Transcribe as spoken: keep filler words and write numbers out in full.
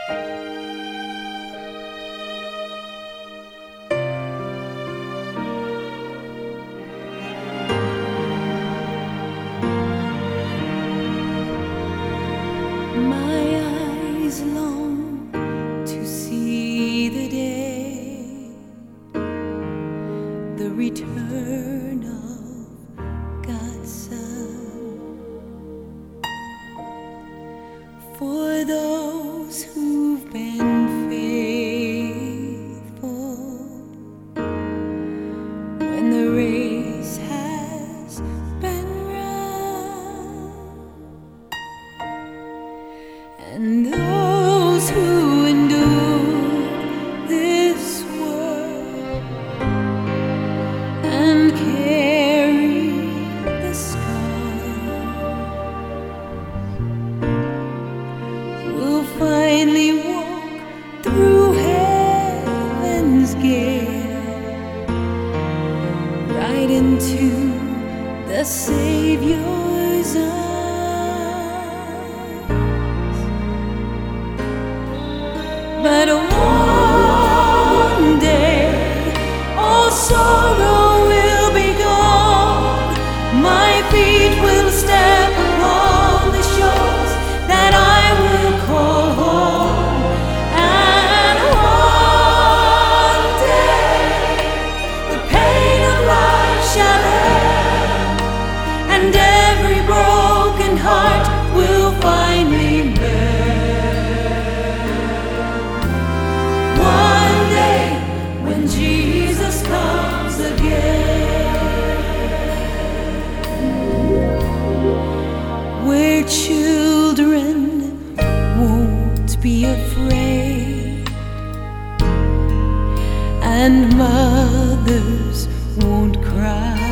My eyes long to see the day, the return of God's Son. For those who've been faithful when the race has been run, and those who endure this world and carry the scar will finally walk through heaven's gate, right into the Savior's arms. But one day all sorrow will be gone. My feet will step upon the shores that I will call home. And one day the pain of life shall end, and every broken heart will finally mend. Jesus comes again, where children won't be afraid, and mothers won't cry.